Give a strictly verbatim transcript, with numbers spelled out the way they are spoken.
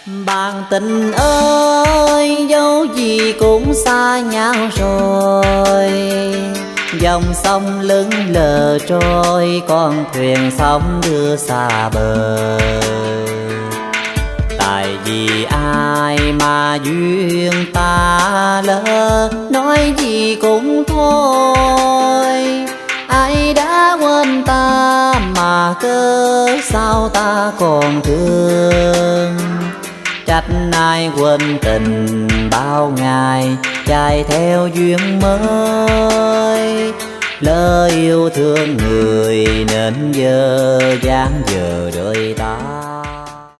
Bạn tình ơi, dẫu gì cũng xa nhau rồi. Dòng sông lững lờ trôi, con thuyền sóng đưa xa bờ. Tại vì ai mà duyên ta lỡ, nói gì cũng thôi. Ai đã quên ta mà cớ sao ta còn thương. Trách ai quên tình bao ngày, chạy theo duyên mới. Lỡ yêu thương người nên giờ dáng giờ đời ta.